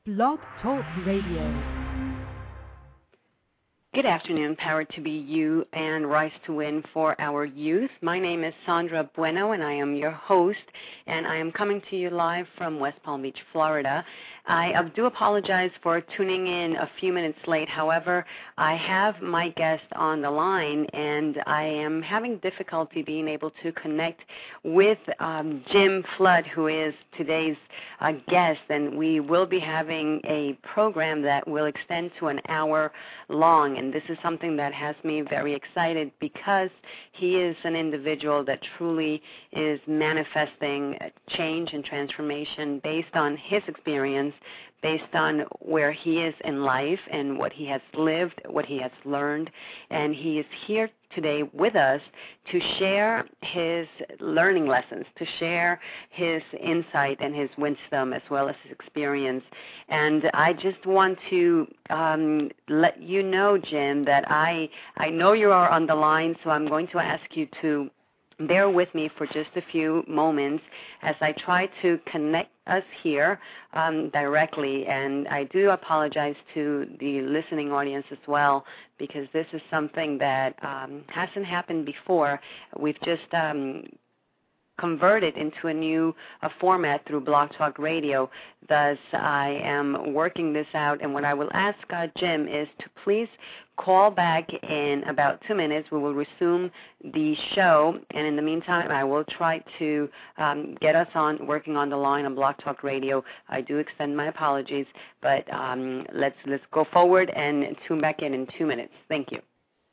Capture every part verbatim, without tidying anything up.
Blog Talk Radio. Good afternoon, Powered to be You and Rise to Win for our youth. My name is Sandra Bueno, and I am your host, and I am coming to you live from West Palm Beach, Florida. I do apologize for tuning in a few minutes late. However, I have my guest on the line, and I am having difficulty being able to connect with um, Jim Flood, who is today's uh, guest, and we will be having a program that will extend to an hour long, and this is something that has me very excited because he is an individual that truly is manifesting change and transformation based on his experience, based on where he is in life and what he has lived, what he has learned, and he is here today with us to share his learning lessons, to share his insight and his wisdom as well as his experience. And I just want to um, let you know, Jim, that I, I know you are on the line, so I'm going to ask you to bear with me for just a few moments as I try to connect us here um, directly. And I do apologize to the listening audience as well, because this is something that um, hasn't happened before. We've just um, converted into a new uh, format through Blog Talk Radio. Thus, I am working this out, and what I will ask uh, Jim is to please call back in about two minutes. We will resume the show, and in the meantime, I will try to um, get us on working on the line on Blog Talk Radio. I do extend my apologies, but um, let's let's go forward and tune back in in two minutes. Thank you.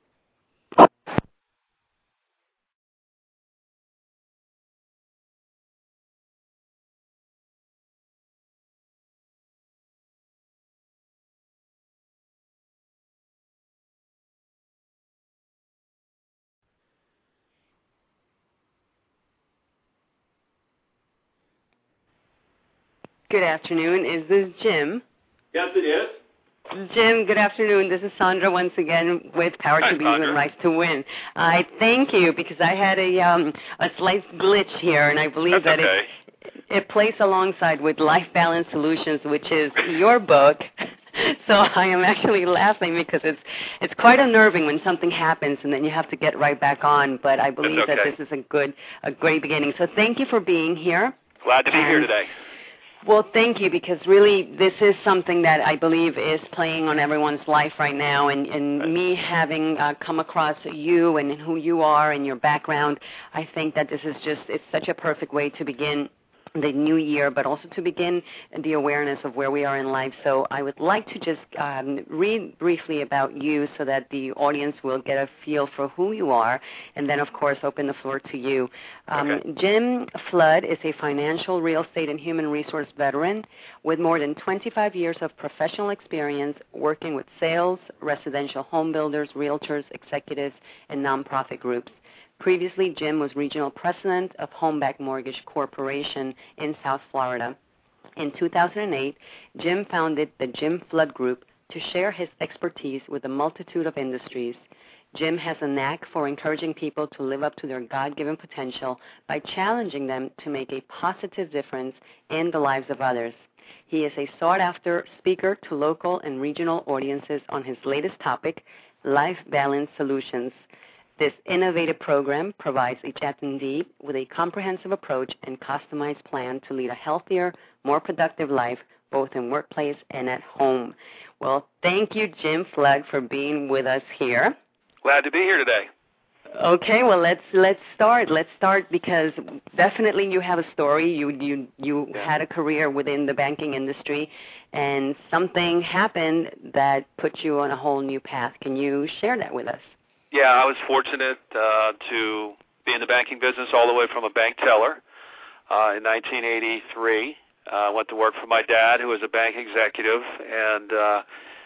Good afternoon. Is this Jim? Yes, it is. Jim, good afternoon. This is Sandra once again with Power Hi, to Be You and Rise to Win. I thank you because I had a um, a slight glitch here, and I believe That's that okay. it, it plays alongside with Life Balance Solutions, which is your book. So I am actually laughing because it's it's quite unnerving when something happens and then you have to get right back on. But I believe okay. that this is a good, a great beginning. So thank you for being here. Glad to be and, here today. Well, thank you, because really this is something that I believe is playing on everyone's life right now, and, and me having uh, come across you and who you are and your background, I think that this is just, it's such a perfect way to begin the new year, but also to begin the awareness of where we are in life. So I would like to just um, read briefly about you so that the audience will get a feel for who you are, and then, of course, open the floor to you. Um, okay. Jim Flood is a financial, real estate, and human resource veteran with more than twenty-five years of professional experience working with sales, residential home builders, realtors, executives, and nonprofit groups. Previously, Jim was regional president of Homeback Mortgage Corporation in South Florida. In two thousand eight, Jim founded the Jim Flood Group to share his expertise with a multitude of industries. Jim has a knack for encouraging people to live up to their God-given potential by challenging them to make a positive difference in the lives of others. He is a sought-after speaker to local and regional audiences on his latest topic, Life Balance Solutions. This innovative program provides each attendee with a comprehensive approach and customized plan to lead a healthier, more productive life, both in workplace and at home. Well, thank you, Jim Flood, for being with us here. Glad to be here today. Okay, well, let's let's start. Let's start because definitely you have a story. You you you yeah. had a career within the banking industry, and something happened that put you on a whole new path. Can you share that with us? Yeah, I was fortunate uh, to be in the banking business all the way from a bank teller uh, in nineteen eighty-three. I uh, went to work for my dad, who was a bank executive, and uh,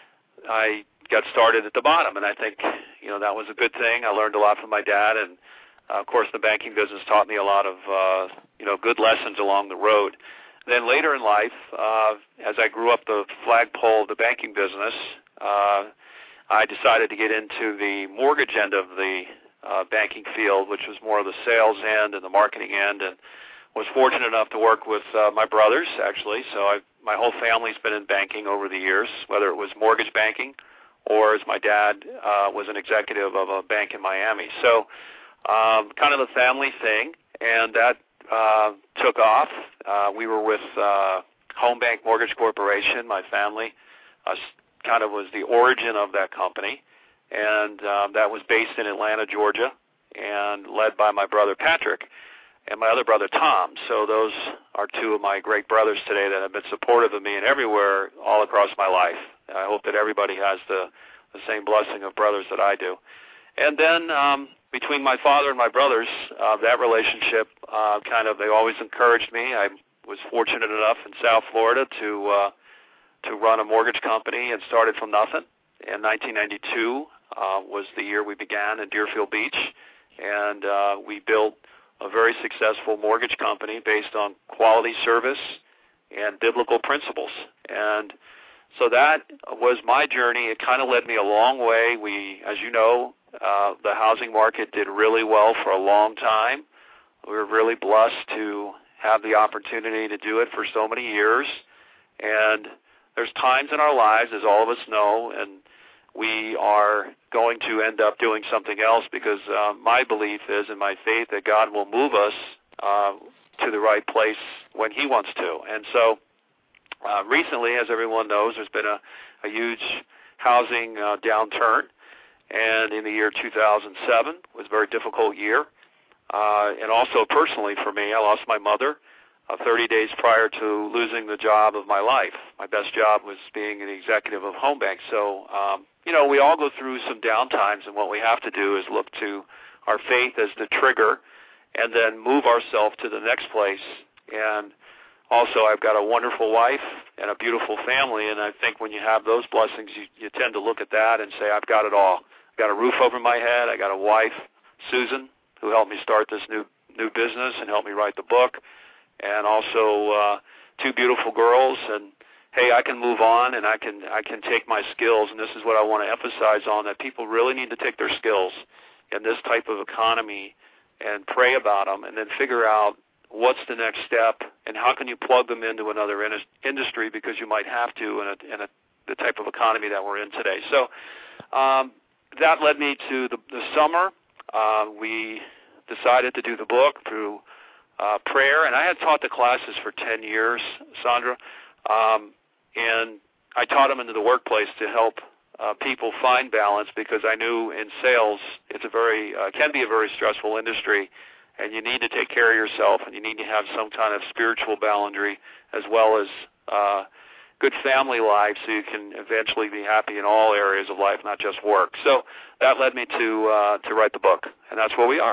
I got started at the bottom, and I think, you know, that was a good thing. I learned a lot from my dad, and, uh, of course, the banking business taught me a lot of, uh, you know, good lessons along the road. Then later in life, uh, as I grew up the flagpole of the banking business, uh, I decided to get into the mortgage end of the uh, banking field, which was more of the sales end and the marketing end, and was fortunate enough to work with uh, my brothers, actually. So I my whole family's been in banking over the years, whether it was mortgage banking or as my dad uh, was an executive of a bank in Miami. So um, kind of a family thing, and that uh, took off. Uh, we were with uh, Home Bank Mortgage Corporation. My family uh, kind of was the origin of that company, and um, that was based in Atlanta, Georgia, and led by my brother Patrick and my other brother Tom. So those are two of my great brothers today that have been supportive of me and everywhere all across my life. I hope that everybody has the, the same blessing of brothers that I do. And then um, between my father and my brothers, uh, that relationship uh, kind of, they always encouraged me. I was fortunate enough in South Florida to uh, to run a mortgage company and started from nothing. In nineteen ninety-two uh, was the year we began in Deerfield Beach, and uh, we built a very successful mortgage company based on quality service and biblical principles. And so that was my journey. It kind of led me a long way. We, as you know, uh, the housing market did really well for a long time. We were really blessed to have the opportunity to do it for so many years. And there's times in our lives, as all of us know, and we are going to end up doing something else because uh, my belief is, in my faith, that God will move us uh, to the right place when He wants to. And so uh, recently, as everyone knows, there's been a, a huge housing uh, downturn, and in the year two thousand seven was a very difficult year. Uh, and also personally for me, I lost my mother uh, thirty days prior to losing the job of my life. My best job was being an executive of Home Bank. So, um, you know, we all go through some downtimes, and what we have to do is look to our faith as the trigger and then move ourselves to the next place. And also, I've got a wonderful wife and a beautiful family, and I think when you have those blessings, you, you tend to look at that and say, I've got it all. I've got a roof over my head. I got a wife, Susan, who helped me start this new new business and helped me write the book, and also uh, two beautiful girls. And hey, I can move on, and I can I can take my skills, and this is what I want to emphasize on, that people really need to take their skills in this type of economy and pray about them, and then figure out what's the next step and how can you plug them into another in- industry, because you might have to in, a, in a, the type of economy that we're in today. So um, that led me to the, the summer. Uh, we decided to do the book through uh, prayer, and I had taught the classes for ten years, Sandra, um, and I taught them into the workplace to help uh, people find balance, because I knew in sales it's a very uh, can be a very stressful industry, and you need to take care of yourself, and you need to have some kind of spiritual boundary as well as uh, good family life, so you can eventually be happy in all areas of life, not just work. So that led me to uh, to write the book, and that's where we are.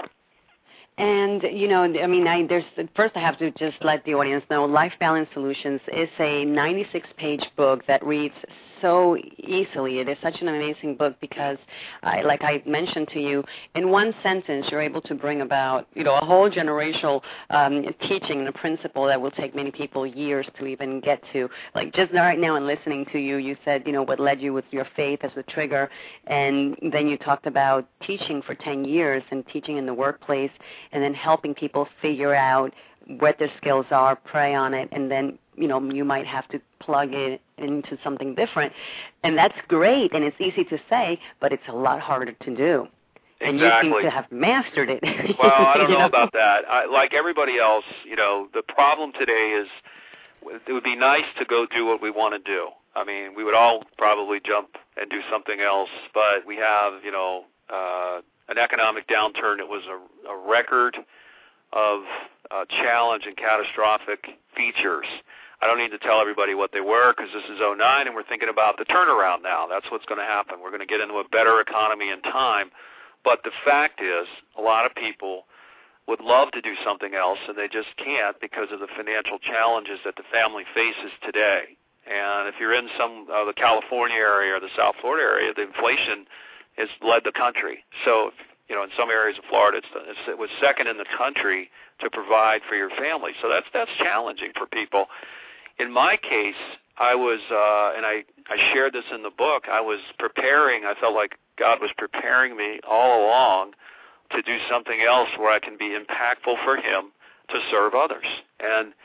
And, you know, I mean, I, there's first I have to just let the audience know, Life Balance Solutions is a ninety-six page book that reads so easily. It is such an amazing book because, uh, like I mentioned to you, in one sentence you're able to bring about, you know, a whole generational um, teaching and a principle that will take many people years to even get to. Like just right now in listening to you, you said, you know, what led you with your faith as a trigger, and then you talked about teaching for ten years and teaching in the workplace, and then helping people figure out what their skills are, pray on it, and then, you know, you might have to plug it into something different. And that's great, and it's easy to say, but it's a lot harder to do. Exactly. And you seem to have mastered it. Well, I don't know, know about that. I, like everybody else, you know, the problem today is it would be nice to go do what we want to do. I mean, we would all probably jump and do something else, but we have, you know, uh, an economic downturn that was a, a record of uh, challenge and catastrophic features. I don't need to tell everybody what they were, because this is oh nine and we're thinking about the turnaround now. That's what's going to happen. We're going to get into a better economy in time. But the fact is, a lot of people would love to do something else, and they just can't because of the financial challenges that the family faces today. And if you're in some of uh, the California area or the South Florida area, the inflation has led the country. So, you know, in some areas of Florida, it's, it's, it was second in the country to provide for your family. So that's that's challenging for people. In my case, I was, uh, and I, I shared this in the book, I was preparing, I felt like God was preparing me all along to do something else where I can be impactful for Him to serve others. And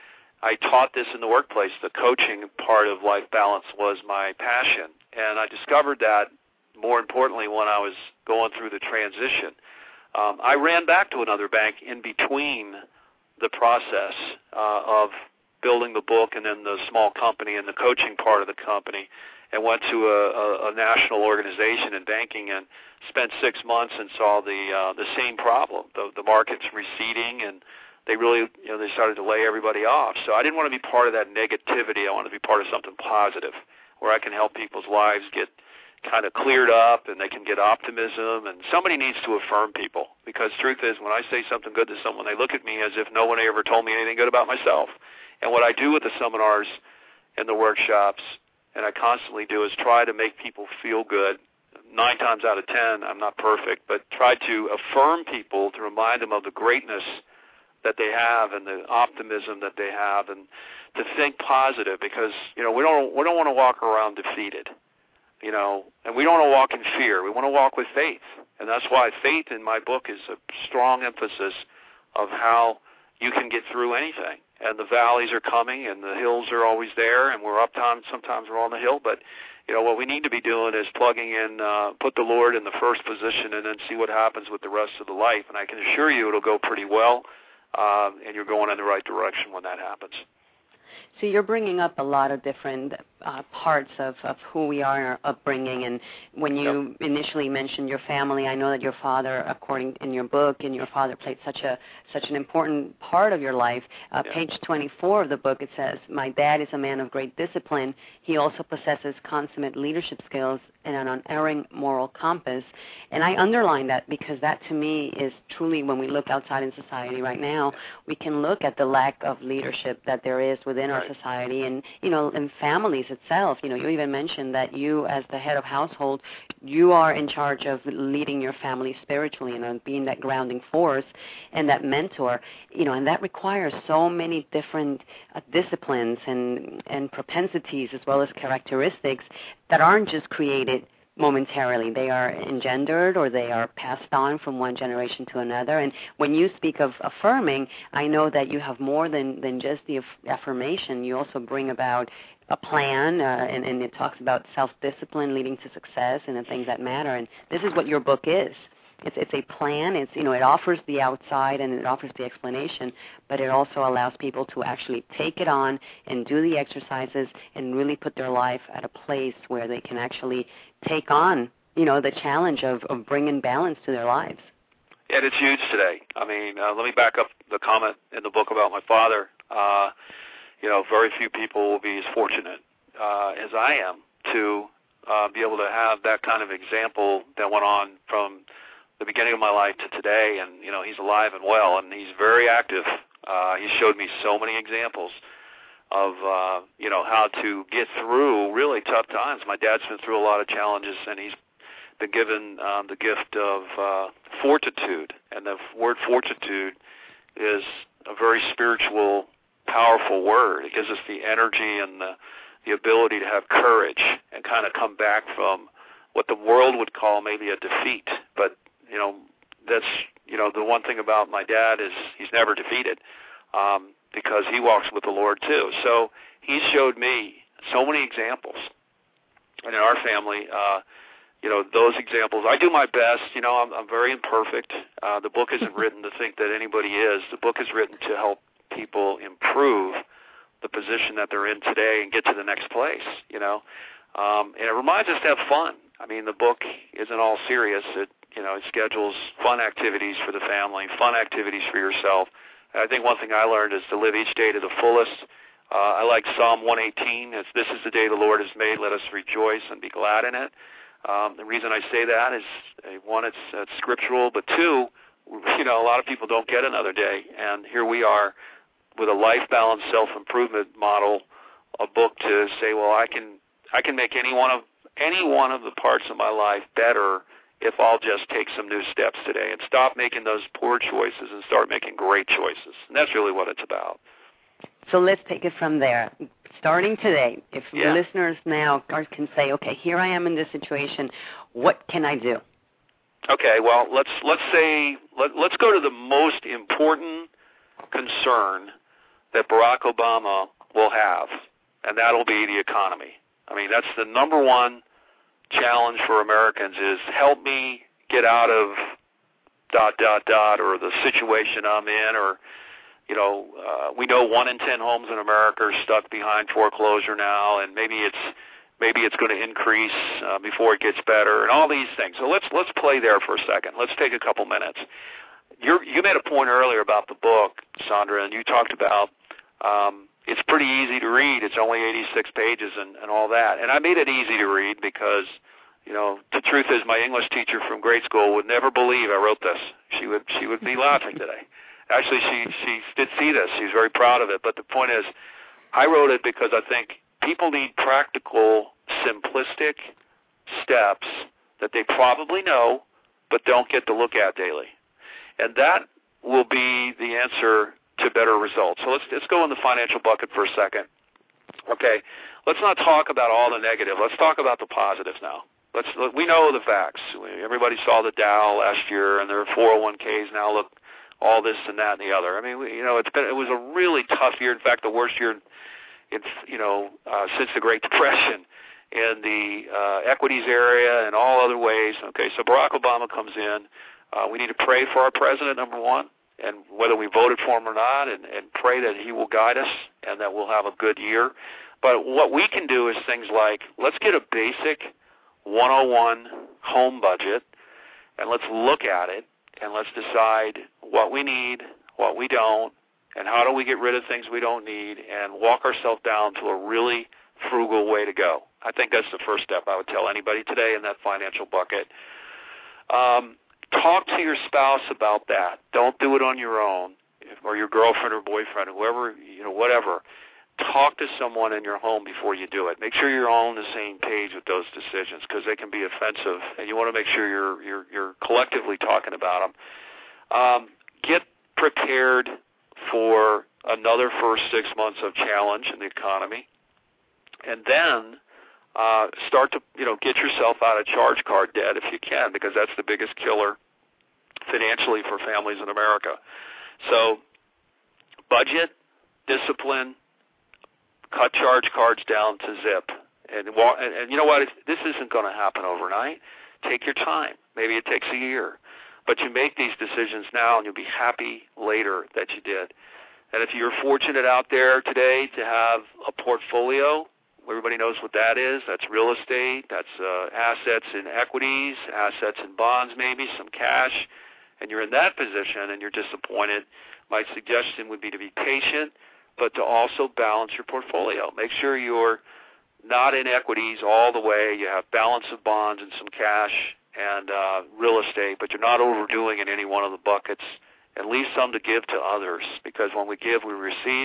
I taught this in the workplace. The coaching part of life balance was my passion, and I discovered that more importantly when I was going through the transition. Um, I ran back to another bank in between the process uh, of building the book and then the small company and the coaching part of the company, and went to a, a, a national organization in banking and spent six months and saw the uh, the same problem. The, the market's receding, and they really, you know, they started to lay everybody off. So I didn't want to be part of that negativity. I wanted to be part of something positive where I can help people's lives get kind of cleared up and they can get optimism. And somebody needs to affirm people, because truth is, when I say something good to someone, they look at me as if no one ever told me anything good about myself. And what I do with the seminars and the workshops, and I constantly do, is try to make people feel good. Nine times out of ten, I'm not perfect, but try to affirm people, to remind them of the greatness that they have and the optimism that they have, and to think positive, because, you know, we don't we don't want to walk around defeated, you know, and we don't want to walk in fear. We want to walk with faith, and that's why faith in my book is a strong emphasis of how you can get through anything. And the valleys are coming, and the hills are always there, and we're up time. Sometimes we're on the hill, but you know what we need to be doing is plugging in, uh, put the Lord in the first position, and then see what happens with the rest of the life. And I can assure you, it'll go pretty well. Um, and you're going in the right direction when that happens. So you're bringing up a lot of different uh, parts of, of who we are in our upbringing. And when you yep. initially mentioned your family, I know that your father, according in your book, and your father played such a such an important part of your life. Uh, yep. Page twenty-four of the book, it says, "My dad is a man of great discipline. He also possesses consummate leadership skills and an unerring moral compass." And I underline that because that, to me, is truly, when we look outside in society right now, we can look at the lack of leadership that there is within our right. society, and, you know, in families itself. You know, you even mentioned that you, as the head of household, you are in charge of leading your family spiritually, you know, being that grounding force and that mentor, you know, and that requires so many different uh, disciplines and, and propensities, as well as characteristics that aren't just created momentarily. They are engendered, or they are passed on from one generation to another. And when you speak of affirming, I know that you have more than, than just the affirmation. You also bring about a plan, uh, and, and it talks about self-discipline leading to success and the things that matter. And this is what your book is. It's it's a plan. It's, you know, it offers the outside and it offers the explanation, but it also allows people to actually take it on and do the exercises and really put their life at a place where they can actually take on, you know, the challenge of, of bringing balance to their lives. And it's huge today. I mean, uh, let me back up the comment in the book about my father. Uh, you know, very few people will be as fortunate uh, as I am to uh, be able to have that kind of example that went on from the beginning of my life to today. And, you know, he's alive and well, and he's very active. Uh, he showed me so many examples of, uh, you know, how to get through really tough times. My dad's been through a lot of challenges, and he's been given um, the gift of uh, fortitude. And the word fortitude is a very spiritual, powerful word. It gives us the energy and the, the ability to have courage and kind of come back from what the world would call maybe a defeat. But you know, that's, you know, the one thing about my dad is he's never defeated um, because he walks with the Lord too. So he showed me so many examples. And in our family, uh, you know, those examples, I do my best. You know, I'm, I'm very imperfect. Uh, the book isn't written to think that anybody is. The book is written to help people improve the position that they're in today and get to the next place, you know. Um, and it reminds us to have fun. I mean, the book isn't all serious. It, you know, it schedules fun activities for the family, fun activities for yourself. And I think one thing I learned is to live each day to the fullest. Uh, I like Psalm one eighteen. It's, "This is the day the Lord has made. Let us rejoice and be glad in it." Um, the reason I say that is, uh, one, it's, it's scriptural, but two, you know, a lot of people don't get another day. And here we are with a life balance self-improvement model, a book to say, well, I can I can make any one of any one of the parts of my life better if I'll just take some new steps today and stop making those poor choices and start making great choices. And that's really what it's about. So let's take it from there. Starting today, if yeah. listeners now can say, okay, here I am in this situation, what can I do? Okay, well, let's let's say, let, let's go to the most important concern that Barack Obama will have, and that'll be the economy. I mean, that's the number one challenge for Americans is help me get out of dot, dot, dot, or the situation I'm in, or, you know, uh, we know one in ten homes in America are stuck behind foreclosure now, and maybe it's maybe it's going to increase uh, before it gets better, and all these things. So let's let's play there for a second. Let's take a couple minutes. You're, you made a point earlier about the book, Sandra, and you talked about um, it's pretty easy to read. It's only eighty-six pages and, and all that. And I made it easy to read because, you know, the truth is my English teacher from grade school would never believe I wrote this. She would she would be laughing today. Actually, she, she did see this. She's very proud of it. But the point is, I wrote it because I think people need practical, simplistic steps that they probably know but don't get to look at daily. And that will be the answer to better results. So let's let's go in the financial bucket for a second. Okay, let's not talk about all the negative. Let's talk about the positives now. Let's we know the facts. Everybody saw the Dow last year, and their four oh one k's now look all this and that and the other. I mean, we, you know, it's been it was a really tough year. In fact, the worst year, in, you know, uh, since the Great Depression in the uh, equities area and all other ways. Okay, so Barack Obama comes in. Uh, we need to pray for our president, number one, and whether we voted for him or not, and, and pray that he will guide us and that we'll have a good year. But what we can do is things like, let's get a basic one oh one home budget, and let's look at it, and let's decide what we need, what we don't, and how do we get rid of things we don't need, and walk ourselves down to a really frugal way to go. I think that's the first step I would tell anybody today in that financial bucket. Um, talk to your spouse about that. Don't do it on your own, or your girlfriend or boyfriend, whoever, you know, whatever. Talk to someone in your home before you do it. Make sure you're all on the same page with those decisions because they can be offensive, and you want to make sure you're you're, you're collectively talking about them. Um, get prepared for another first six months of challenge in the economy, and then uh, start to you know get yourself out of charge card debt if you can, because that's the biggest killer financially for families in America. So, budget, discipline. Cut charge cards down to zip. And, and, and you know what? If this isn't going to happen overnight. Take your time. Maybe it takes a year. But you make these decisions now, and you'll be happy later that you did. And if you're fortunate out there today to have a portfolio, everybody knows what that is. That's real estate. That's uh, assets in equities, assets in bonds maybe, some cash. And you're in that position and you're disappointed. My suggestion would be to be patient, but to also balance your portfolio. Make sure you're not in equities all the way. You have balance of bonds and some cash and uh, real estate, but you're not overdoing in any one of the buckets. And leave some to give to others, because when we give, we receive,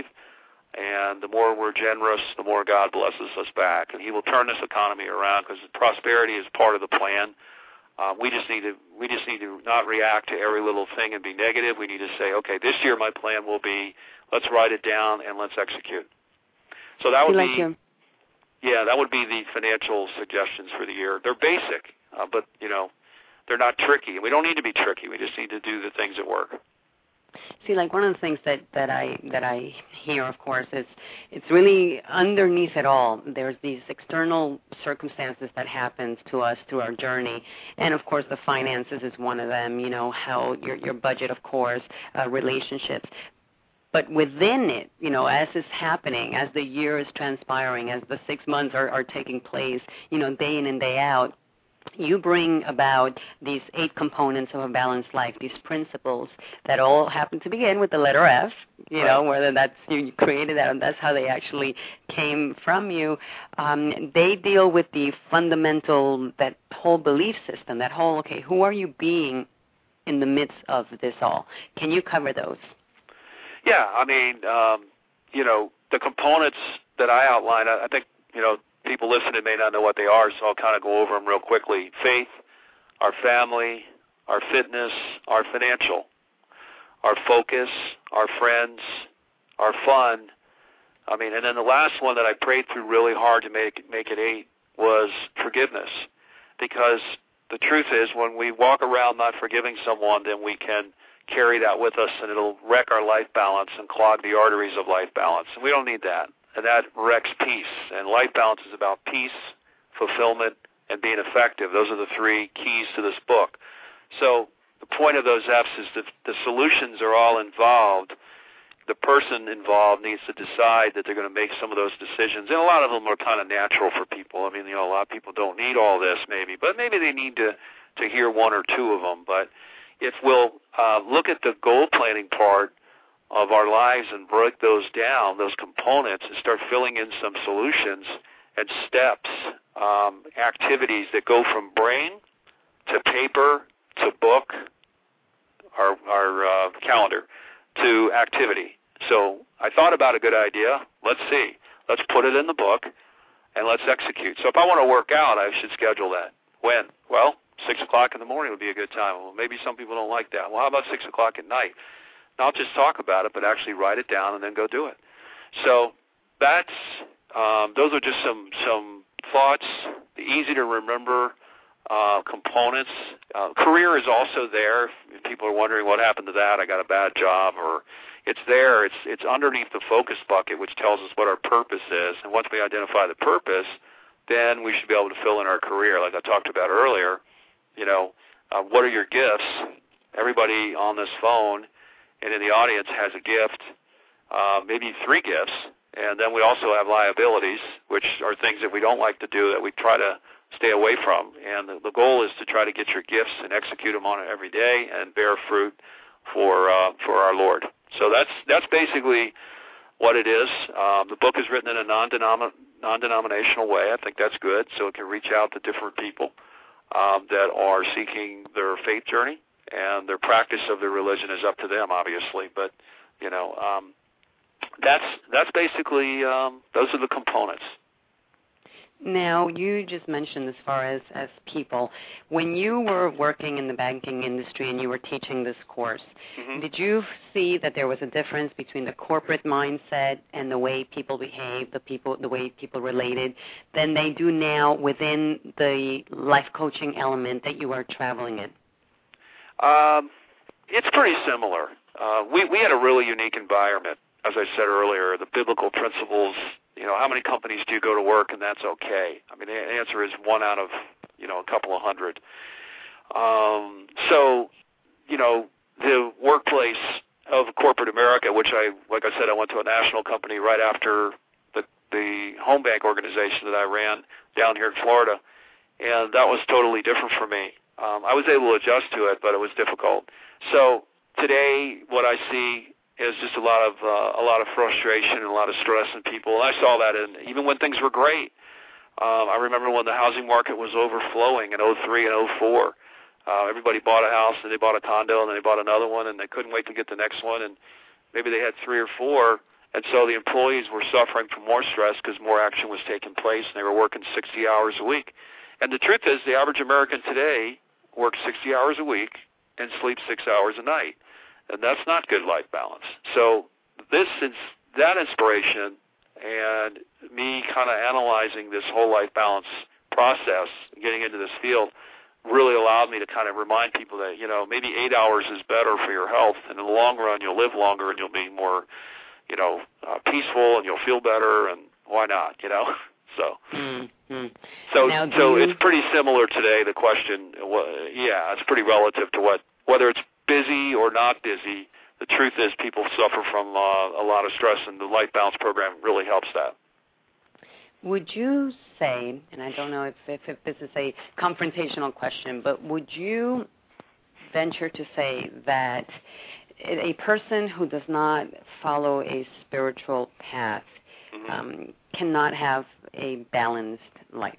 and the more we're generous, the more God blesses us back. And he will turn this economy around, because prosperity is part of the plan. Uh, we just need to we just need to not react to every little thing and be negative. We need to say, okay, this year my plan will be, let's write it down and let's execute. So that would like be, you. yeah, that would be the financial suggestions for the year. They're basic, uh, but you know, they're not tricky. We don't need to be tricky. We just need to do the things that work. See, like one of the things that, that I that I hear, of course, is it's really underneath it all. There's these external circumstances that happens to us through our journey, and of course, the finances is one of them. You know, how your your budget, of course, uh, relationships. But within it, you know, as it's happening, as the year is transpiring, as the six months are, are taking place, you know, day in and day out, you bring about these eight components of a balanced life, these principles that all happen to begin with the letter F, you know, whether that's you created that or that's how they actually came from you. Um, they deal with the fundamental, that whole belief system, that whole, okay, who are you being in the midst of this all? Can you cover those? Yeah, I mean, um, you know, the components that I outlined, I, I think, you know, people listening may not know what they are, so I'll kind of go over them real quickly. Faith, our family, our fitness, our financial, our focus, our friends, our fun. I mean, and then the last one that I prayed through really hard to make make it eight was forgiveness, because the truth is when we walk around not forgiving someone, then we can carry that with us, and it'll wreck our life balance and clog the arteries of life balance. And we don't need that. And that wrecks peace. And life balance is about peace, fulfillment, and being effective. Those are the three keys to this book. So the point of those F's is that the solutions are all involved. The person involved needs to decide that they're going to make some of those decisions. And a lot of them are kind of natural for people. I mean, you know, a lot of people don't need all this maybe, but maybe they need to, to hear one or two of them. But if we'll uh, look at the goal planning part of our lives and break those down, those components, and start filling in some solutions and steps, um, activities that go from brain to paper to book, our, our uh, calendar, to activity. So I thought about a good idea. Let's see. Let's put it in the book, and let's execute. So if I want to work out, I should schedule that. When? Well, six o'clock in the morning would be a good time. Well, maybe some people don't like that. Well, how about six o'clock at night? Not just talk about it, but actually write it down and then go do it. So that's um, those are just some some thoughts, the easy to remember uh, components. Uh, career is also there. If people are wondering what happened to that, I got a bad job, or it's there. It's it's underneath the focus bucket, which tells us what our purpose is. And once we identify the purpose, then we should be able to fill in our career, like I talked about earlier. You know, uh, what are your gifts? Everybody on this phone and in the audience has a gift, uh, maybe three gifts, and then we also have liabilities, which are things that we don't like to do that we try to stay away from. And the, the goal is to try to get your gifts and execute them on it every day and bear fruit for uh, for our Lord. So that's that's basically what it is. Um, the book is written in a non-denom- non-denominational way. I think that's good, so it can reach out to different people um, that are seeking their faith journey. And their practice of their religion is up to them, obviously. But, you know, um, that's that's basically, um, those are the components. Now, you just mentioned as far as, as people, when you were working in the banking industry and you were teaching this course, mm-hmm. did you see that there was a difference between the corporate mindset and the way people behave, the people, the way people related, than they do now within the life coaching element that you are traveling in? Um, it's pretty similar. Uh, we, we had a really unique environment, as I said earlier, the biblical principles. You know, how many companies do you go to work and that's okay? I mean, the answer is one out of, you know, a couple of hundred. Um, so, you know, the workplace of corporate America, which I, like I said, I went to a national company right after the, the home bank organization that I ran down here in Florida, and that was totally different for me. Um, I was able to adjust to it, but it was difficult. So today, what I see is just a lot of uh, a lot of frustration and a lot of stress in people. And I saw that in, even when things were great. Um, I remember when the housing market was overflowing in oh three and oh four. Uh, everybody bought a house, and they bought a condo, and then they bought another one, and they couldn't wait to get the next one. And maybe they had three or four, and so the employees were suffering from more stress because more action was taking place, and they were working sixty hours a week. And the truth is, the average American today works sixty hours a week and sleeps six hours a night. And that's not good life balance. So this is that inspiration and me kind of analyzing this whole life balance process, getting into this field, really allowed me to kind of remind people that, you know, maybe eight hours is better for your health, and in the long run you'll live longer and you'll be more, you know, uh, peaceful, and you'll feel better, and why not, you know? So, mm-hmm. so, now, so you... it's pretty similar today. The question, well, yeah, it's pretty relative to what whether it's busy or not busy. The truth is, people suffer from uh, a lot of stress, and the Life Balance program really helps that. Would you say, and I don't know if, if, if this is a confrontational question, but would you venture to say that a person who does not follow a spiritual path mm-hmm. um, cannot have a balanced life?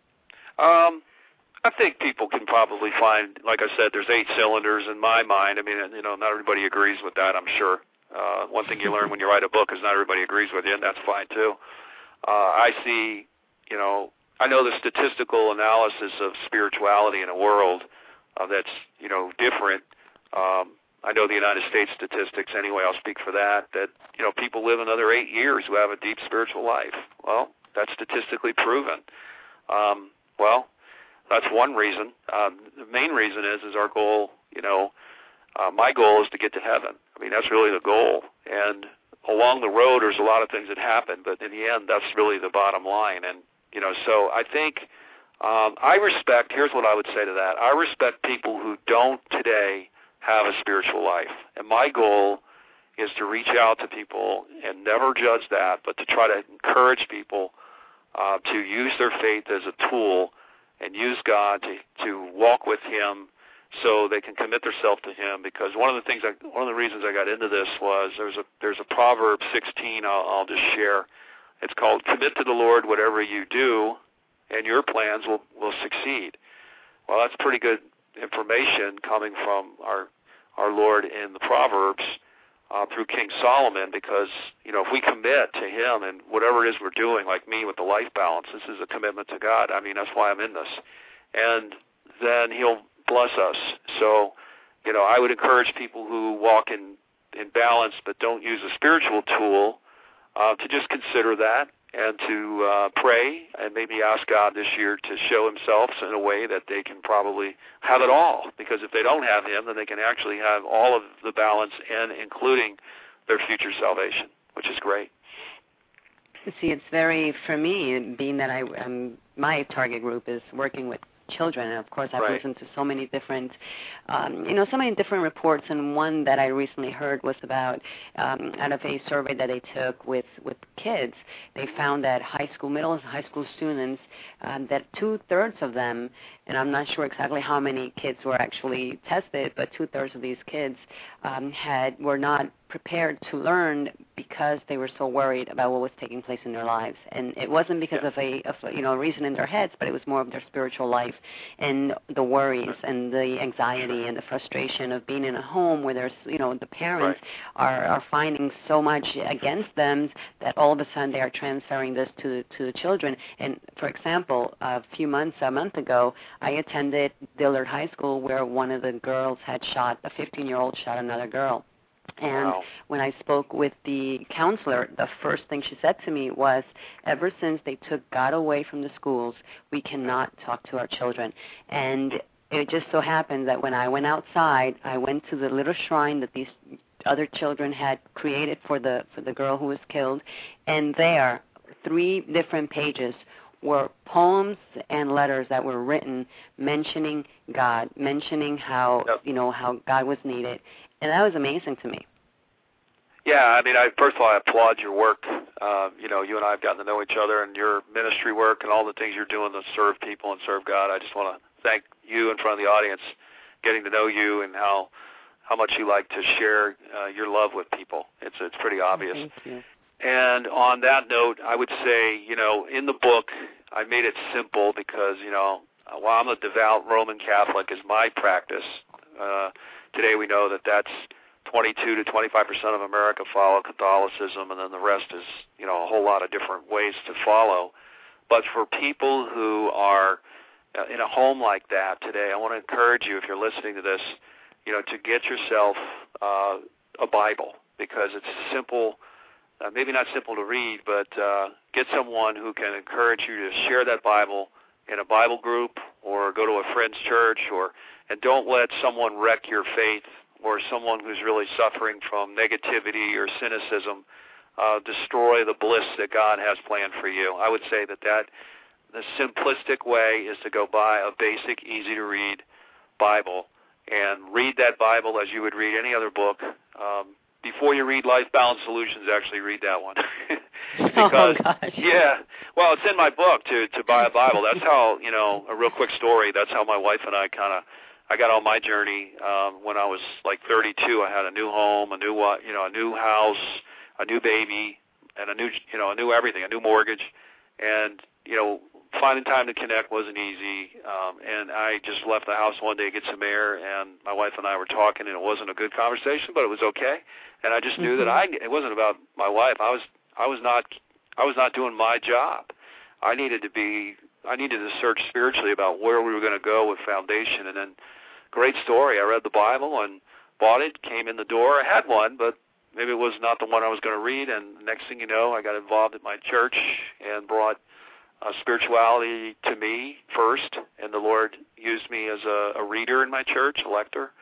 Um, I think people can probably find, like I said, there's eight cylinders in my mind. I mean, you know, not everybody agrees with that, I'm sure. Uh, one thing you learn when you write a book is not everybody agrees with you, and that's fine too. Uh, I see, you know, I know the statistical analysis of spirituality in a world uh, that's, you know, different. Um, I know the United States statistics anyway, I'll speak for that, that, you know, people live another eight years who have a deep spiritual life. Well, that's statistically proven. Um, well, that's one reason. Um, the main reason is, is our goal, you know, uh, my goal is to get to heaven. I mean, that's really the goal. And along the road, there's a lot of things that happen, but in the end, that's really the bottom line. And, you know, so I think um, I respect, here's what I would say to that. I respect people who don't today have a spiritual life. And my goal is to reach out to people and never judge that, but to try to encourage people uh, to use their faith as a tool and use God to, to walk with Him so they can commit themselves to Him. Because one of the things, I, one of the reasons I got into this was there's a there's a Proverb sixteen I'll, I'll just share. It's called "Commit to the Lord whatever you do, and your plans will, will succeed." Well, that's pretty good information coming from our our Lord in the Proverbs uh, through King Solomon, because, you know, if we commit to Him and whatever it is we're doing, like me with the life balance, this is a commitment to God. I mean, that's why I'm in this. And then He'll bless us. So, you know, I would encourage people who walk in, in balance but don't use a spiritual tool uh, to just consider that and to uh, pray and maybe ask God this year to show Himself in a way that they can probably have it all. Because if they don't have Him, then they can actually have all of the balance and including their future salvation, which is great. See, it's very, for me, being that I, um, my target group is working with children, and of course I've right. listened to so many different, um, you know, so many different reports, and one that I recently heard was about, um, out of a survey that they took with, with kids, they found that high school, middle and high school students, um, that two-thirds of them, and I'm not sure exactly how many kids were actually tested, but two-thirds of these kids um, had were not prepared to learn because they were so worried about what was taking place in their lives. And it wasn't because yeah. of a, of a, you know, a reason in their heads, but it was more of their spiritual life and the worries and the anxiety and the frustration of being in a home where there's, you know, the parents right. are, are finding so much against them that all of a sudden they are transferring this to, to the children. And, for example, a few months, a month ago, I attended Dillard High School where one of the girls had shot, a fifteen-year-old shot another girl. And wow. when I spoke with the counselor, the first thing she said to me was, ever since they took God away from the schools, we cannot talk to our children. And it just so happened that when I went outside, I went to the little shrine that these other children had created for the for the girl who was killed, and there, three different pages were poems and letters that were written mentioning God, mentioning how, yep. you know, how God was needed. And that was amazing to me. Yeah, I mean, I, first of all, I applaud your work. Uh, you know, you and I have gotten to know each other, and your ministry work and all the things you're doing to serve people and serve God. I just want to thank you in front of the audience, getting to know you and how how much you like to share uh, your love with people. It's it's pretty obvious. Thank you. And on that note, I would say, you know, in the book, I made it simple because, you know, while I'm a devout Roman Catholic is my practice, uh, today we know that that's twenty-two to twenty-five percent of America follow Catholicism, and then the rest is, you know, a whole lot of different ways to follow. But for people who are in a home like that today, I want to encourage you, if you're listening to this, you know, to get yourself uh, a Bible, because it's simple, uh, maybe not simple to read, but uh, get someone who can encourage you to share that Bible in a Bible group or go to a friend's church, or and don't let someone wreck your faith or someone who's really suffering from negativity or cynicism uh, destroy the bliss that God has planned for you. I would say that, that the simplistic way is to go buy a basic, easy-to-read Bible and read that Bible as you would read any other book. Um, before you read Life Balance Solutions, actually read that one. Because, oh, gosh. yeah, well, it's in my book to, to buy a Bible. That's how, you know, a real quick story, that's how my wife and I kind of, I got on my journey um, when I was like thirty-two. I had a new home, a new, you know, a new house, a new baby, and a new, you know, a new everything, a new mortgage. And, you know, finding time to connect wasn't easy. Um, and I just left the house one day to get some air, and my wife and I were talking, and it wasn't a good conversation, but it was okay. And I just knew mm-hmm. that I, it wasn't about my wife. I was, I was not, I was not doing my job. I needed to be, I needed to search spiritually about where we were going to go with Foundation. And then, great story. I read the Bible and bought it, came in the door. I had one, but maybe it was not the one I was going to read. And next thing you know, I got involved in my church and brought uh, spirituality to me first. And the Lord used me as a, a reader in my church, a lector.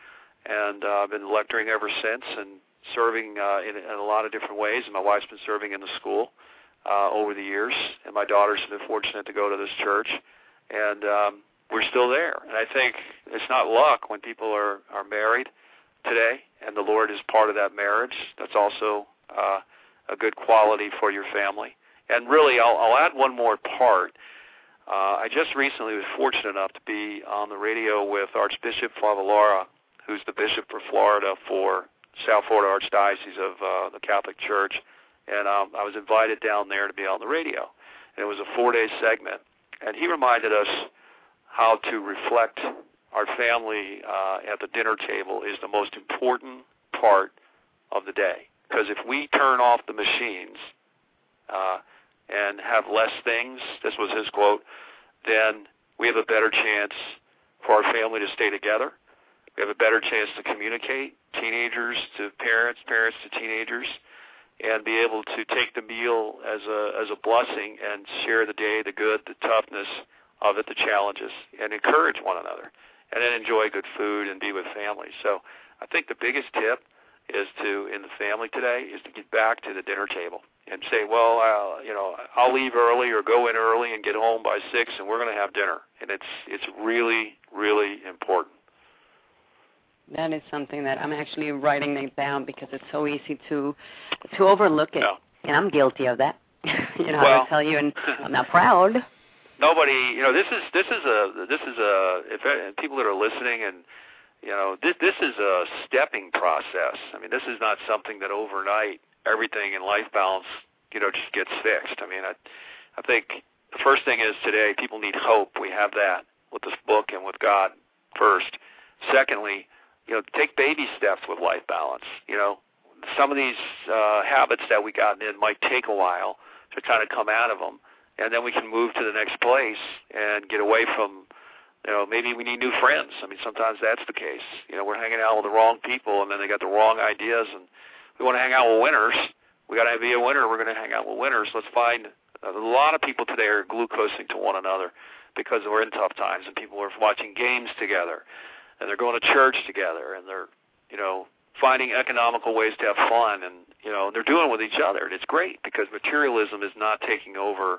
and uh, I've been lecturing ever since and serving uh, in, in a lot of different ways. And my wife's been serving in the school uh, over the years, and my daughter's been fortunate to go to this church, and um, we're still there. And I think it's not luck when people are, are married today, and the Lord is part of that marriage. That's also uh, a good quality for your family. And really, I'll, I'll add one more part. Uh, I just recently was fortunate enough to be on the radio with Archbishop Favalora, who's the bishop for Florida for South Florida Archdiocese of uh, the Catholic Church, and um, I was invited down there to be on the radio. And it was a four-day segment, and he reminded us how to reflect our family uh, at the dinner table is the most important part of the day. Because if we turn off the machines uh, and have less things, this was his quote, then we have a better chance for our family to stay together. We have a better chance to communicate, teenagers to parents, parents to teenagers, and be able to take the meal as a as a blessing and share the day, the good, the toughness of it, the challenges, and encourage one another, and then enjoy good food and be with family. So I think the biggest tip is to, in the family today, is to get back to the dinner table and say, well, uh, you know, I'll leave early or go in early and get home by six, and we're going to have dinner. And it's it's really, really important. That is something that I'm actually writing it down because it's so easy to to overlook it, no. and I'm guilty of that. you know, well, I tell you, and I'm not proud. Nobody, you know, this is this is a this is a if people that are listening, and you know, this this is a stepping process. I mean, this is not something that overnight everything in life balance, you know, just gets fixed. I mean, I I think the first thing is today people need hope. We have that with this book and with God first. Secondly, you know, take baby steps with life balance. You know, some of these uh, habits that we got in might take a while to kind of come out of them, and then we can move to the next place and get away from, you know, maybe we need new friends. I mean, sometimes that's the case. You know, we're hanging out with the wrong people, and then they got the wrong ideas, and we want to hang out with winners. We got to be a winner. We're going to hang out with winners. Let's find a lot of people today are glucosing to one another because we're in tough times, and people are watching games together, and they're going to church together, and they're, you know, finding economical ways to have fun, and, you know, they're doing it with each other. And it's great because materialism is not taking over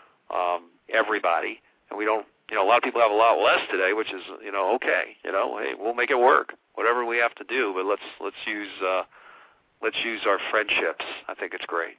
um, everybody, and we don't, you know, a lot of people have a lot less today, which is, you know, okay, you know, hey, we'll make it work, whatever we have to do, but let's let's use uh, let's use our friendships. I think it's great.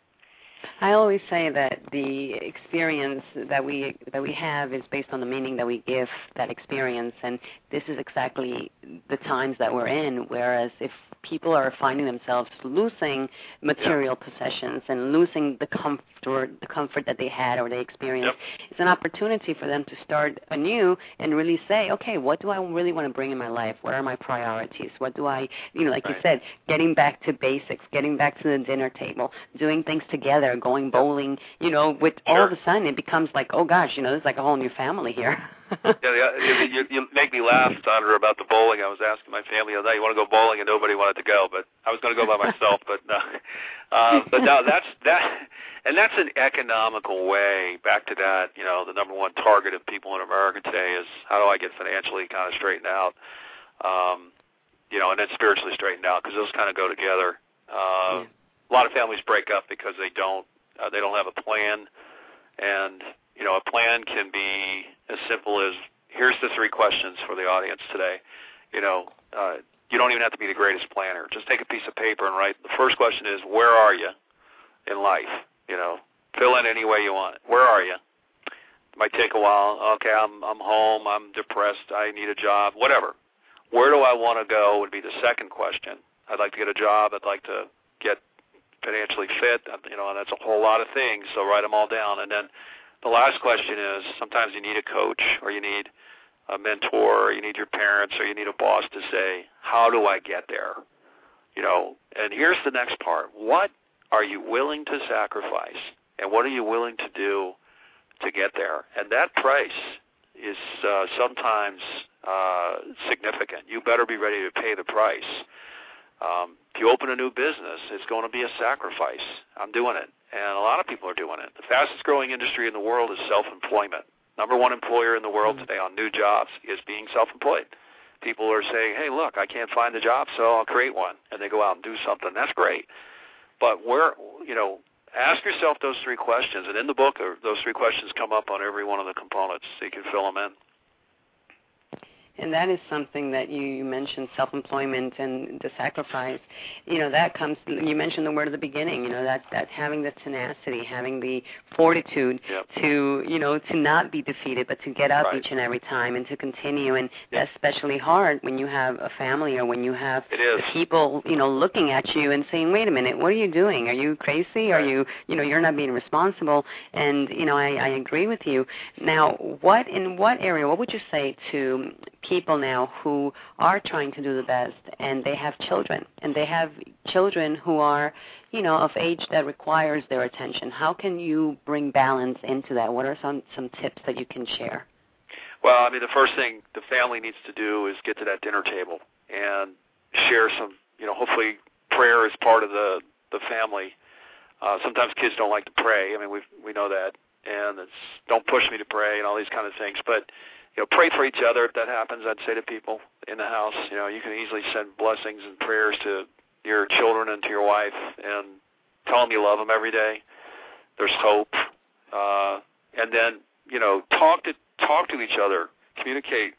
I always say that the experience that we that we have is based on the meaning that we give that experience, and this is exactly the times that we're in. Whereas if people are finding themselves losing material yep. possessions and losing the comfort the comfort that they had or they experienced, yep. it's an opportunity for them to start anew and really say, okay, what do I really want to bring in my life? What are my priorities? What do I, you know, like right. you said, getting back to basics, getting back to the dinner table, doing things together, going bowling, you know, with sure. all of a sudden it becomes like, oh gosh, you know, there's like a whole new family here. yeah, yeah you, you make me laugh, Sandra, about the bowling. I was asking my family the other night, you want to go bowling, and nobody wanted to go, but I was going to go by myself, but no. Uh, but no, that's that, and that's an economical way. Back to that, you know, the number one target of people in America today is how do I get financially kind of straightened out, um, you know, and then spiritually straightened out, because those kind of go together. Uh, yeah. A lot of families break up because they don't uh, they don't have a plan, and you know, a plan can be as simple as, here's the three questions for the audience today. You know, uh, you don't even have to be the greatest planner. Just take a piece of paper and write. The first question is, where are you in life? You know, fill in any way you want. Where are you? It might take a while. Okay, I'm I'm home. I'm depressed. I need a job. Whatever. Where do I want to go would be the second question. I'd like to get a job. I'd like to get financially fit. You know, and that's a whole lot of things. So write them all down. And then the last question is, sometimes you need a coach, or you need a mentor, or you need your parents, or you need a boss to say, how do I get there? You know, and here's the next part. What are you willing to sacrifice, and what are you willing to do to get there? And that price is uh, sometimes uh, significant. You better be ready to pay the price. Um, if you open a new business, it's going to be a sacrifice. I'm doing it. And a lot of people are doing it. The fastest growing industry in the world is self-employment. Number one employer in the world mm-hmm. today on new jobs is being self-employed. people are saying, hey, look, I can't find a job, so I'll create one, and they go out and do something. That's great. But where, you know, ask yourself those three questions, and in the book, those three questions come up on every one of the components, so you can fill them in. And that is something that you, you mentioned, self-employment and the sacrifice. You know, that comes, you mentioned the word at the beginning, you know, that, that having the tenacity, having the fortitude yep. to, you know, to not be defeated, but to get up right. each and every time and to continue. And yep. that's especially hard when you have a family or when you have it is. people, you know, looking at you and saying, wait a minute, what are you doing? Are you crazy? Right. Are you, you know, you're not being responsible. And, you know, I, I agree with you. Now, what, in what area, what would you say to people now who are trying to do the best and they have children and they have children who are, you know, of age that requires their attention? How can you bring balance into that? What are some, some tips that you can share? Well, I mean, the first thing the family needs to do is get to that dinner table and share some, you know, hopefully prayer is part of the, the family. Uh, sometimes kids don't like to pray. I mean, we we know that. And it's don't push me to pray and all these kind of things. But you know, pray for each other if that happens. I'd say to people in the house, you know, you can easily send blessings and prayers to your children and to your wife and tell them you love them every day. There's hope. Uh, and then, you know, talk to talk to each other, communicate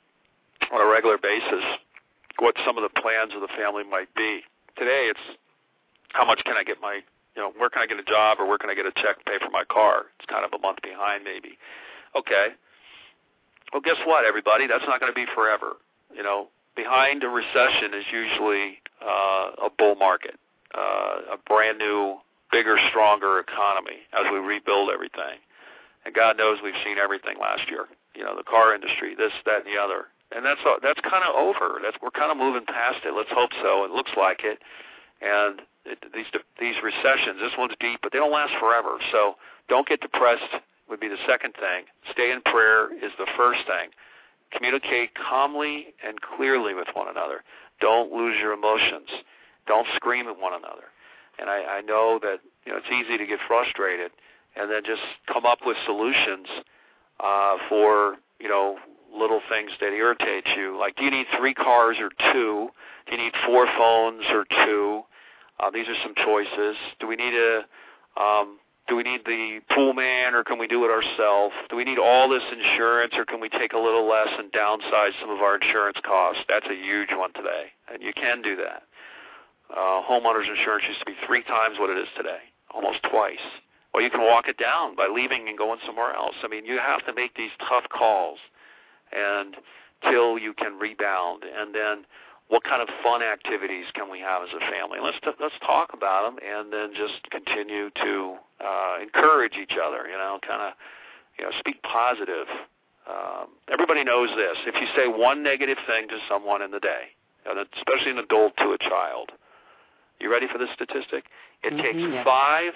on a regular basis what some of the plans of the family might be. Today it's how much can I get my, you know, where can I get a job or where can I get a check to pay for my car? It's kind of a month behind maybe. Okay. Well, guess what, everybody? That's not going to be forever. You know, behind a recession is usually uh, a bull market, uh, a brand new, bigger, stronger economy as we rebuild everything. And God knows we've seen everything last year. You know, the car industry, this, that, and the other. And that's that's kind of over. That's we're kind of moving past it. Let's hope so. It looks like it. And it, these these recessions, this one's deep, but they don't last forever. So don't get depressed. Would be the second thing. Stay in prayer is the first thing. Communicate calmly and clearly with one another. Don't lose your emotions. Don't scream at one another. And I, I know that you know it's easy to get frustrated, and then just come up with solutions uh, for you know little things that irritate you. Like, do you need three cars or two? Do you need four phones or two? Uh, these are some choices. Do we need a um, Do we need the pool man, or can we do it ourselves? Do we need all this insurance, or can we take a little less and downsize some of our insurance costs? That's a huge one today, and you can do that. Uh, homeowners insurance used to be three times what it is today, almost twice. Well, you can walk it down by leaving and going somewhere else. I mean, you have to make these tough calls and till you can rebound. And then what kind of fun activities can we have as a family? Let's t- let's talk about them, and then just continue to uh, encourage each other. You know, kind of, you know, speak positive. Um, everybody knows this. If you say one negative thing to someone in the day, and especially an adult to a child, you ready for this statistic? It mm-hmm, takes yeah. five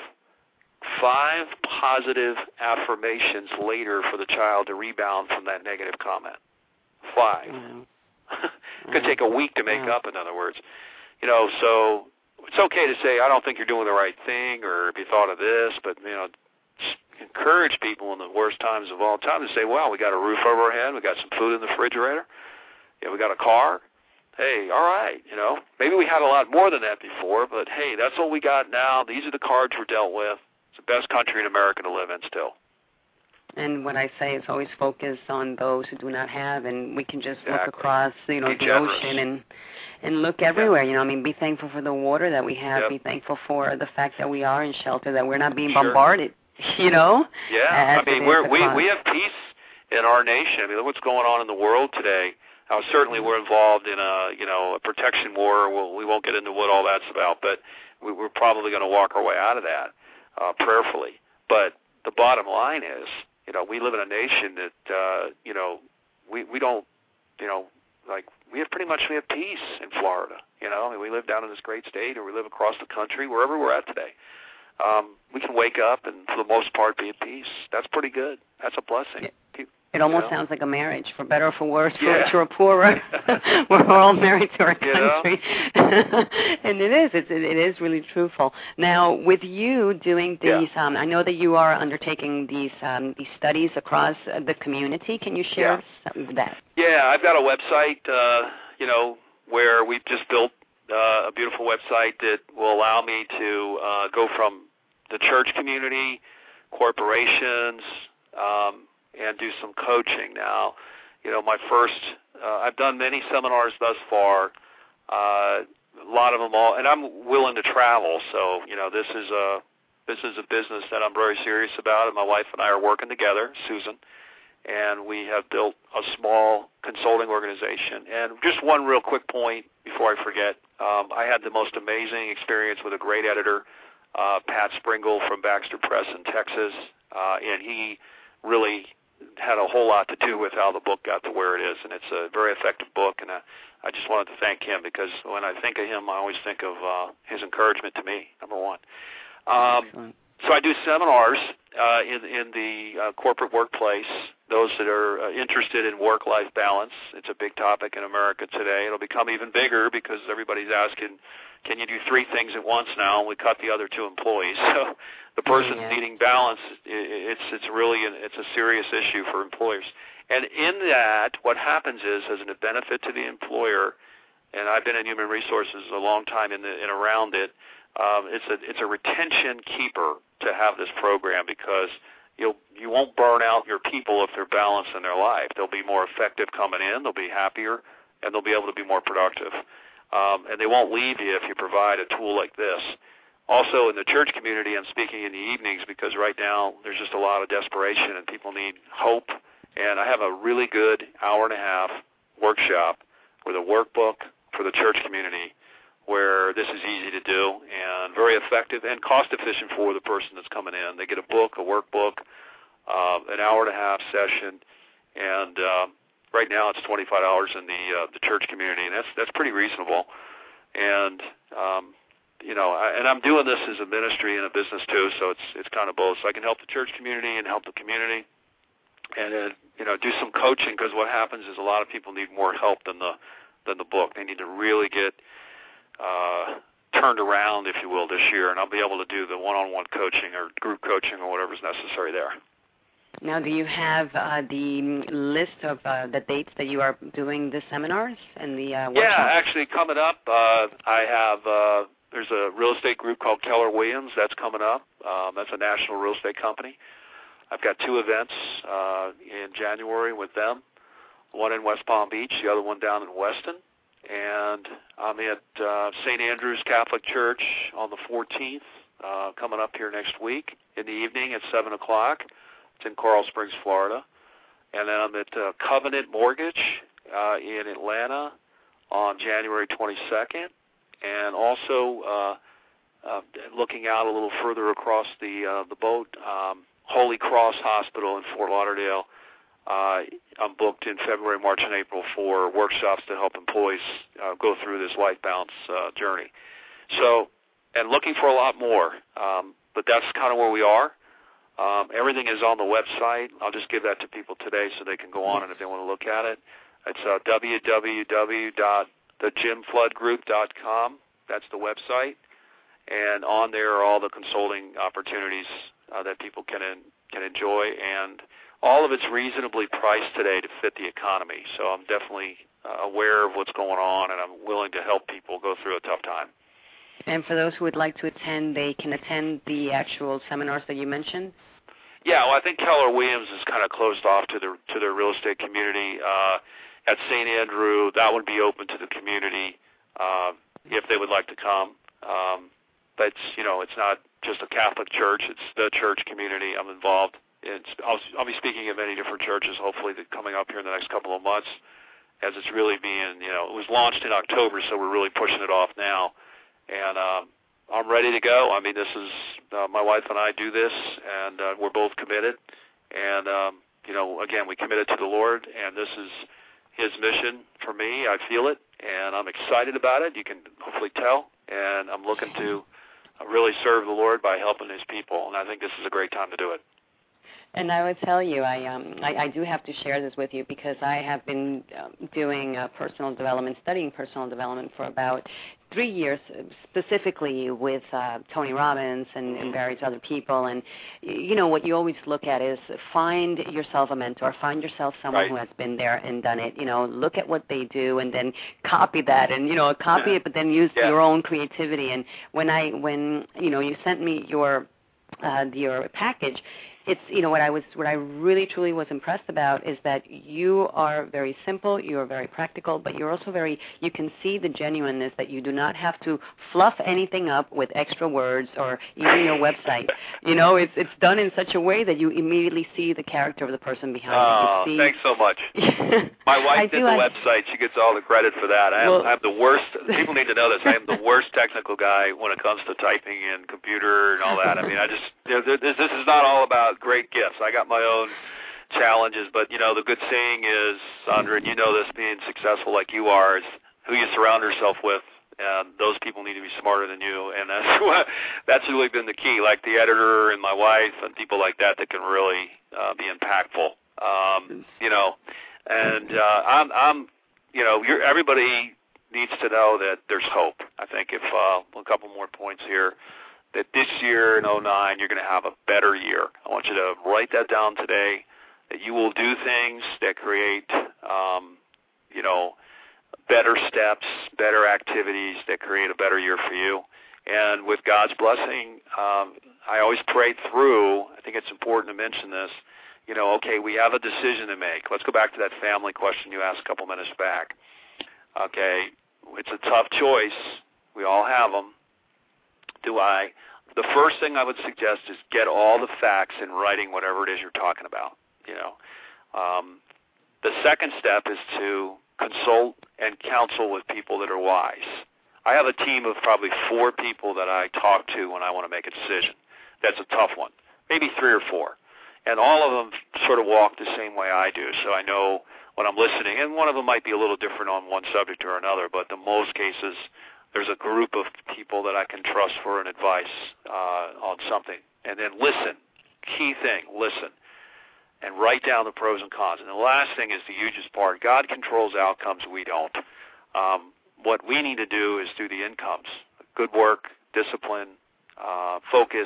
five positive affirmations later for the child to rebound from that negative comment. Five. Mm-hmm. It could take a week to make wow. up, in other words. You know, so it's okay to say, I don't think you're doing the right thing, or if you thought of this, but, you know, encourage people in the worst times of all time to say, well, we got a roof over our head, we got some food in the refrigerator, you know, we got a car. Hey, all right, you know, maybe we had a lot more than that before, but, hey, that's what we got now. These are the cards we're dealt with. It's the best country in America to live in still. And what I say is always focus on those who do not have, and we can just exactly. look across, you know, Be the generous. ocean and and look everywhere. You know, I mean, be thankful for the water that we have. Yep. Be thankful for the fact that we are in shelter, that we're not being Sure. bombarded. You know. Yeah, as I mean, it we're, is we across. we have peace in our nation. I mean, look what's going on in the world today. Now, certainly, we're involved in a you know a protection war. We'll, we won't get into what all that's about, but we, we're probably going to walk our way out of that uh, prayerfully. But the bottom line is, you know, we live in a nation that, uh, you know, we, we don't, you know, like, we have pretty much, we have peace in Florida, you know. I mean, we live down in this great state, or we live across the country, wherever we're at today. Um, we can wake up and, for the most part, be at peace. That's pretty good. That's a blessing. It almost you know? sounds like a marriage, for better or for worse, for yeah. richer or poorer. We're all married to our you country. And it is. It's, it is really truthful. Now, with you doing these, yeah. um, I know that you are undertaking these um, these studies across uh, the community. Can you share yeah. something of that? Yeah, I've got a website, uh, you know, where we've just built uh, a beautiful website that will allow me to uh, go from the church community, corporations, um, and do some coaching. Now, you know, my first, uh, I've done many seminars thus far, uh, a lot of them all, and I'm willing to travel. So, you know, this is a this is a business that I'm very serious about, and my wife and I are working together, Susan, and we have built a small consulting organization. And just one real quick point before I forget, um, I had the most amazing experience with a great editor, uh, Pat Springle from Baxter Press in Texas, uh, and he really had a whole lot to do with how the book got to where it is, and it's a very effective book, and I, I just wanted to thank him because when I think of him, I always think of uh, his encouragement to me, number one. Um, so I do seminars uh, in, in the uh, corporate workplace, those that are uh, interested in work-life balance. It's a big topic in America today. It'll become even bigger because everybody's asking, can you do three things at once now, and we cut the other two employees. So the person yeah. needing balance, it's it's really an, it's a serious issue for employers. And in that, what happens is, as a benefit to the employer, and I've been in human resources a long time in, the, in around it, um, it's a it's a retention keeper to have this program because you'll you won't burn out your people if they're balanced in their life. They'll be more effective coming in, they'll be happier, and they'll be able to be more productive. Um, and they won't leave you if you provide a tool like this. Also, in the church community, I'm speaking in the evenings because right now there's just a lot of desperation and people need hope. And I have a really good hour and a half workshop with a workbook for the church community where this is easy to do and very effective and cost-efficient for the person that's coming in. They get a book, a workbook, uh, an hour and a half session, and uh, right now it's twenty-five dollars in the uh, the church community, and that's that's pretty reasonable. And um, you know, I, and I'm doing this as a ministry and a business too, so it's it's kind of both. So I can help the church community and help the community, and uh, you know, do some coaching because what happens is a lot of people need more help than the than the book. They need to really get uh, turned around, if you will, this year, and I'll be able to do the one-on-one coaching or group coaching or whatever's necessary there. Now, do you have uh, the list of uh, the dates that you are doing the seminars and the uh, workshops? Yeah, actually coming up, uh, I have, uh, there's a real estate group called Keller Williams that's coming up. Um, that's a national real estate company. I've got two events uh, in January with them, one in West Palm Beach, the other one down in Weston. And I'm at uh, Saint Andrew's Catholic Church on the fourteenth, uh, coming up here next week in the evening at seven o'clock. It's in Coral Springs, Florida. And then I'm at uh, Covenant Mortgage uh, in Atlanta on January twenty-second. And also uh, uh, looking out a little further across the uh, the boat, um, Holy Cross Hospital in Fort Lauderdale. Uh, I'm booked in February, March, and April for workshops to help employees uh, go through this life balance uh, journey. So, and looking for a lot more, um, but that's kind of where we are. Um, everything is on the website. I'll just give that to people today so they can go on and if they want to look at it. It's uh, w w w dot the jim flood group dot com. That's the website. And on there are all the consulting opportunities uh, that people can in, can enjoy, and all of it's reasonably priced today to fit the economy. So I'm definitely uh, aware of what's going on, and I'm willing to help people go through a tough time. And for those who would like to attend, they can attend the actual seminars that you mentioned? Yeah, well, I think Keller Williams is kind of closed off to the to their real estate community. Uh, at Saint Andrew, that would be open to the community uh, if they would like to come. Um, but, it's, you know, it's not just a Catholic church. It's the church community. I'm involved. It's, I'll, I'll be speaking at many different churches, hopefully, that coming up here in the next couple of months, as it's really being, you know, it was launched in October, so we're really pushing it off now. And um, I'm ready to go. I mean, this is, uh, my wife and I do this, and uh, we're both committed. And, um, you know, again, we committed to the Lord, and this is His mission for me. I feel it, and I'm excited about it. You can hopefully tell. And I'm looking to really serve the Lord by helping His people, and I think this is a great time to do it. And I would tell you, I, um, I I do have to share this with you because I have been um, doing uh, personal development, studying personal development for about three years, specifically with uh, Tony Robbins and, and various other people. And you know what you always look at is find yourself a mentor, find yourself someone right. who has been there and done it. You know, look at what they do and then copy that, and you know, copy yeah. it, but then use yeah. your own creativity. And when I when you know you sent me your uh, your package. It's, you know, what I was, what I really truly was impressed about is that you are very simple, you are very practical, but you're also very, you can see the genuineness that you do not have to fluff anything up with extra words or even your website. You know, it's it's done in such a way that you immediately see the character of the person behind oh, it. You see, thanks so much. My wife I did do, the I, website. She gets all the credit for that. I am, well, I'm the worst. People need to know this. I am the worst technical guy when it comes to typing and computer and all that. I mean, I just, you know, this, this is not all about great gifts. I got my own challenges, but, you know, the good saying is, Sandra, and you know this, being successful like you are, is who you surround yourself with, and those people need to be smarter than you, and that's what, that's really been the key, like the editor and my wife and people like that that can really uh, be impactful, um, you know, and uh, I'm, I'm, you know, you're, everybody needs to know that there's hope. I think if uh, a couple more points here, that this year in oh nine you're going to have a better year. I want you to write that down today, that you will do things that create, um, you know, better steps, better activities that create a better year for you. And with God's blessing, um, I always pray through, I think it's important to mention this, you know, okay, we have a decision to make. Let's go back to that family question you asked a couple minutes back. Okay, it's a tough choice. We all have them. Do I? The first thing I would suggest is get all the facts in writing, whatever it is you're talking about. You know, um, the second step is to consult and counsel with people that are wise. I have a team of probably four people that I talk to when I want to make a decision. That's a tough one, maybe three or four, and all of them sort of walk the same way I do. So I know when I'm listening, and one of them might be a little different on one subject or another, but in most cases, there's a group of people that I can trust for an advice uh, on something. And then listen. Key thing, listen. And write down the pros and cons. And the last thing is the hugest part. God controls outcomes. We don't. Um, what we need to do is do the incomes. Good work, discipline, uh, focus,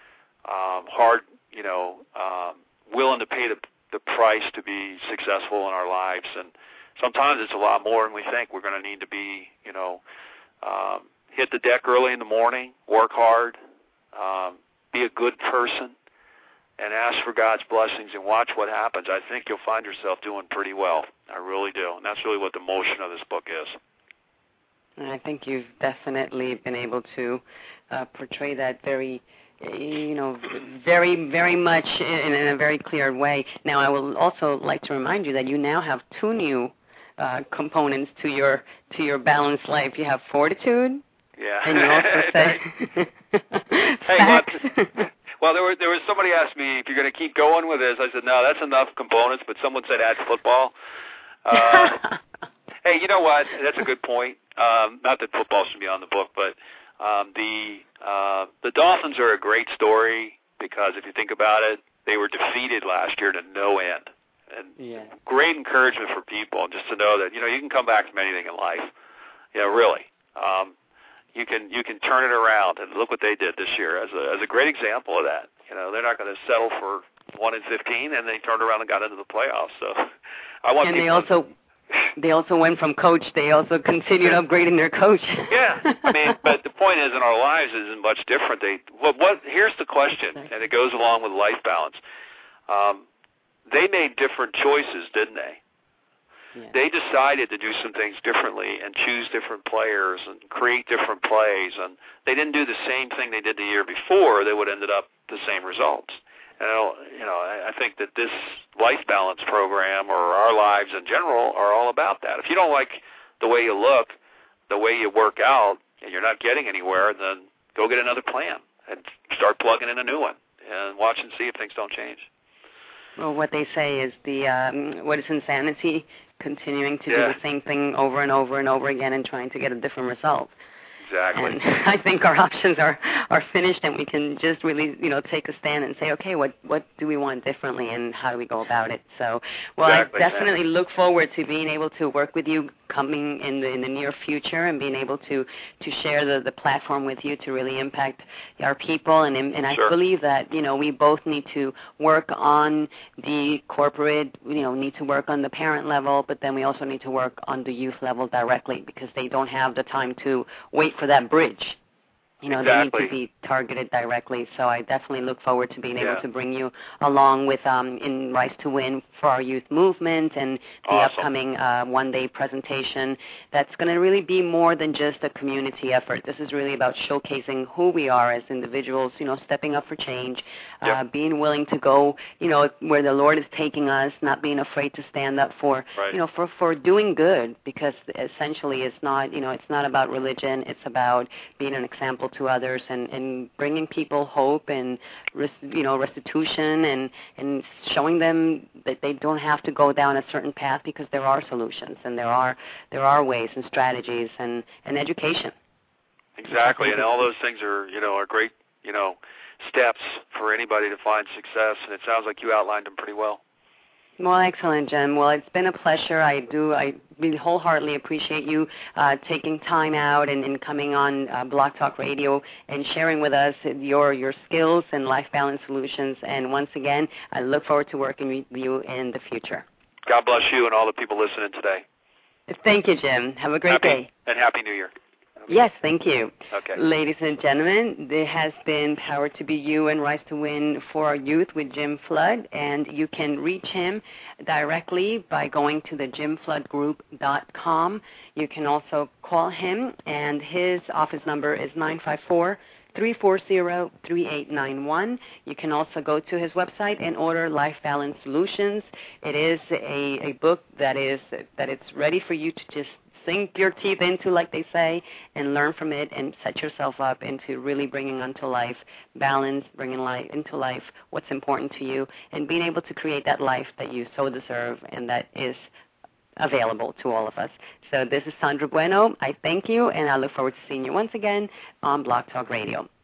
um, hard, you know, um, willing to pay the, the price to be successful in our lives. And sometimes it's a lot more than we think. We're going to need to be, you know, Um, hit the deck early in the morning, work hard, um, be a good person, and ask for God's blessings and watch what happens. I think you'll find yourself doing pretty well. I really do. And that's really what the motion of this book is. And I think you've definitely been able to uh, portray that very, you know, very, very much in, in a very clear way. Now, I will also like to remind you that you now have two new Uh, components to your to your balanced life. You have fortitude, yeah, and you also say hey, facts. well, well, there was there was somebody asked me if you're going to keep going with this. I said no, that's enough components. But someone said add football. Uh, hey, you know what? That's a good point. Um, not that football should be on the book, but um, the uh, the Dolphins are a great story because if you think about it, they were defeated last year to no end. And yeah. great encouragement for people just to know that, you know, you can come back from anything in life. You know, really. Um, you can you can turn it around, and look what they did this year as a as a great example of that. You know, they're not going to settle for one in fifteen, and they turned around and got into the playoffs. So I want and people they also they also went from coach. They also continued upgrading their coach. Yeah, I mean, but the point is, in our lives isn't much different. They what what here's the question, and it goes along with life balance. Um, They made different choices, didn't they? Yeah. They decided to do some things differently and choose different players and create different plays. And they didn't do the same thing they did the year before. They would have ended up the same results. And, you know, I think that this life balance program or our lives in general are all about that. If you don't like the way you look, the way you work out, and you're not getting anywhere, then go get another plan and start plugging in a new one and watch and see if things don't change. Well, what they say is the um, what is insanity? Continuing to yeah. do the same thing over and over and over again and trying to get a different result. Exactly. And I think our options are, are finished, and we can just really, you know, take a stand and say, okay, what, what do we want differently, and how do we go about it? So, well, exactly. I definitely look forward to being able to work with you coming in the in the near future, and being able to, to share the, the platform with you to really impact our people. And and I sure. believe that, you know, we both need to work on the corporate, you know, need to work on the parent level, but then we also need to work on the youth level directly, because they don't have the time to wait for that bridge. You know, exactly. they need to be targeted directly. So I definitely look forward to being yeah. able to bring you along with um, in Rise to Win for our youth movement, and the awesome. upcoming uh, one-day presentation. That's going to really be more than just a community effort. This is really about showcasing who we are as individuals, you know, stepping up for change, yep. uh, being willing to go, you know, where the Lord is taking us, not being afraid to stand up for, right. you know, for, for doing good, because essentially it's not, you know, it's not about religion. It's about being an example to others, and, and bringing people hope and, you know, restitution, and, and showing them that they don't have to go down a certain path, because there are solutions, and there are there are ways and strategies, and, and education. Exactly, and all those things are, you know, are great, you know, steps for anybody to find success, and it sounds like you outlined them pretty well. Well, excellent, Jim. Well, it's been a pleasure. I do, I really wholeheartedly appreciate you uh, taking time out and, and coming on uh, Blog Talk Radio and sharing with us your your skills and life balance solutions. And once again, I look forward to working with you in the future. God bless you and all the people listening today. Thank you, Jim. Have a great happy, day. And Happy New Year. Yes, thank you. Okay. Ladies and gentlemen, there has been Power to Be You and Rise to Win for Our Youth with Jim Flood, and you can reach him directly by going to the jim flood group dot com. You can also call him, and his office number is nine five four, three four zero, three eight nine one. You can also go to his website and order Life Balance Solutions. It is a, a book that is that it's ready for you to just sink your teeth into, like they say, and learn from it, and set yourself up into really bringing onto life balance, bringing life into life what's important to you, and being able to create that life that you so deserve and that is available to all of us. So this is Sandra Bueno. I thank you, and I look forward to seeing you once again on Blog Talk Radio.